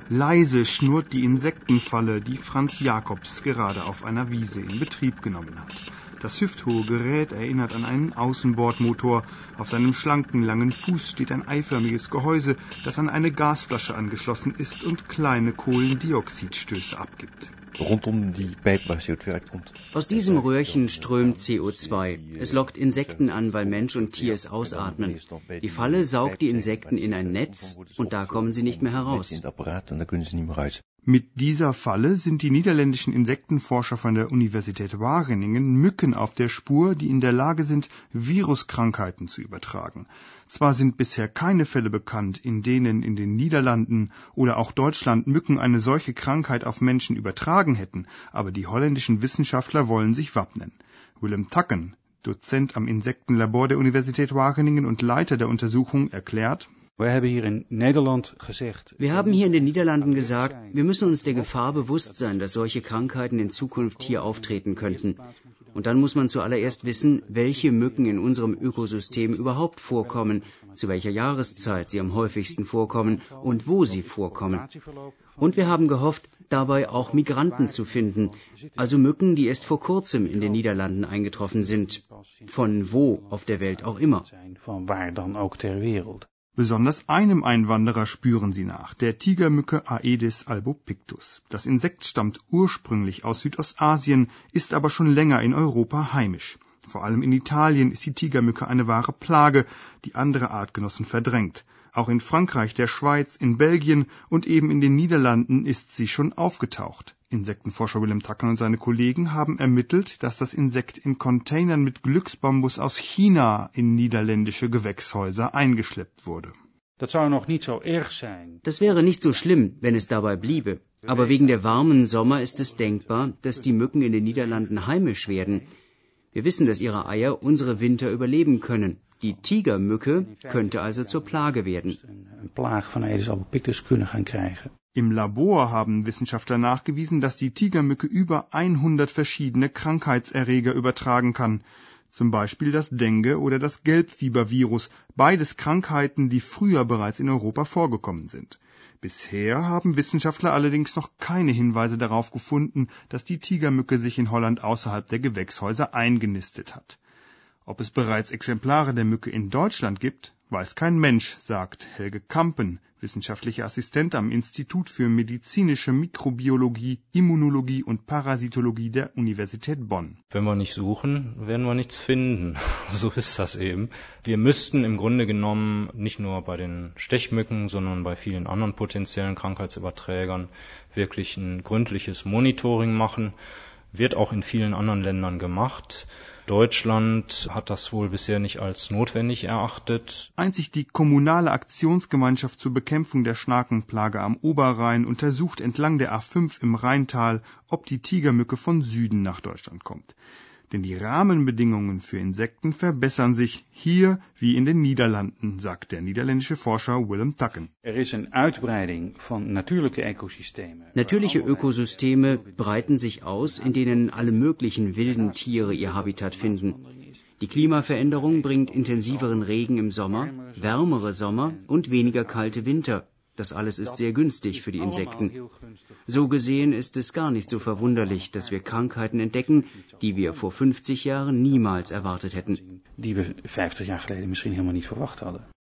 Leise schnurrt die Insektenfalle, die Franz Jacobs gerade auf einer Wiese in Betrieb genommen hat. Das hüfthohe Gerät erinnert an einen Außenbordmotor. Auf seinem schlanken, langen Fuß steht ein eiförmiges Gehäuse, das an eine Gasflasche angeschlossen ist und kleine Kohlendioxidstöße abgibt. Aus diesem Röhrchen strömt CO2. Es lockt Insekten an, weil Mensch und Tier es ausatmen. Die Falle saugt die Insekten in ein Netz und da kommen sie nicht mehr heraus. Mit dieser Falle sind die niederländischen Insektenforscher von der Universität Wageningen Mücken auf der Spur, die in der Lage sind, Viruskrankheiten zu übertragen. Zwar sind bisher keine Fälle bekannt, in denen in den Niederlanden oder auch Deutschland Mücken eine solche Krankheit auf Menschen übertragen hätten, aber die holländischen Wissenschaftler wollen sich wappnen. Willem Takken, Dozent am Insektenlabor der Universität Wageningen und Leiter der Untersuchung, erklärt: Wir haben hier in den Niederlanden gesagt, wir müssen uns der Gefahr bewusst sein, dass solche Krankheiten in Zukunft hier auftreten könnten. Und dann muss man zuallererst wissen, welche Mücken in unserem Ökosystem überhaupt vorkommen, zu welcher Jahreszeit sie am häufigsten vorkommen und wo sie vorkommen. Und wir haben gehofft, dabei auch Migranten zu finden, also Mücken, die erst vor kurzem in den Niederlanden eingetroffen sind, von wo auf der Welt auch immer. Besonders einem Einwanderer spüren sie nach, der Tigermücke Aedes albopictus. Das Insekt stammt ursprünglich aus Südostasien, ist aber schon länger in Europa heimisch. Vor allem in Italien ist die Tigermücke eine wahre Plage, die andere Artgenossen verdrängt. Auch in Frankreich, der Schweiz, in Belgien und eben in den Niederlanden ist sie schon aufgetaucht. Insektenforscher Willem Takken und seine Kollegen haben ermittelt, dass das Insekt in Containern mit Glücksbambus aus China in niederländische Gewächshäuser eingeschleppt wurde. Das wäre nicht so schlimm, wenn es dabei bliebe. Aber wegen der warmen Sommer ist es denkbar, dass die Mücken in den Niederlanden heimisch werden. Wir wissen, dass ihre Eier unsere Winter überleben können. Die Tigermücke könnte also zur Plage werden. Im Labor haben Wissenschaftler nachgewiesen, dass die Tigermücke über 100 verschiedene Krankheitserreger übertragen kann. Zum Beispiel das Dengue- oder das Gelbfiebervirus, beides Krankheiten, die früher bereits in Europa vorgekommen sind. Bisher haben Wissenschaftler allerdings noch keine Hinweise darauf gefunden, dass die Tigermücke sich in Holland außerhalb der Gewächshäuser eingenistet hat. Ob es bereits Exemplare der Mücke in Deutschland gibt, weiß kein Mensch, sagt Helge Kampen, wissenschaftlicher Assistent am Institut für medizinische Mikrobiologie, Immunologie und Parasitologie der Universität Bonn. Wenn wir nicht suchen, werden wir nichts finden. So ist das eben. Wir müssten im Grunde genommen nicht nur bei den Stechmücken, sondern bei vielen anderen potenziellen Krankheitsüberträgern wirklich ein gründliches Monitoring machen. Wird auch in vielen anderen Ländern gemacht. Deutschland hat das wohl bisher nicht als notwendig erachtet. Einzig die kommunale Aktionsgemeinschaft zur Bekämpfung der Schnakenplage am Oberrhein untersucht entlang der A5 im Rheintal, ob die Tigermücke von Süden nach Deutschland kommt. Denn die Rahmenbedingungen für Insekten verbessern sich hier wie in den Niederlanden, sagt der niederländische Forscher Willem Takken. Natürliche Ökosysteme breiten sich aus, in denen alle möglichen wilden Tiere ihr Habitat finden. Die Klimaveränderung bringt intensiveren Regen im Sommer, wärmere Sommer und weniger kalte Winter. Das alles ist sehr günstig für die Insekten. So gesehen ist es gar nicht so verwunderlich, dass wir Krankheiten entdecken, die wir vor 50 Jahren niemals erwartet hätten. Die we 50 jaar geleden misschien helemaal niet verwacht hadden.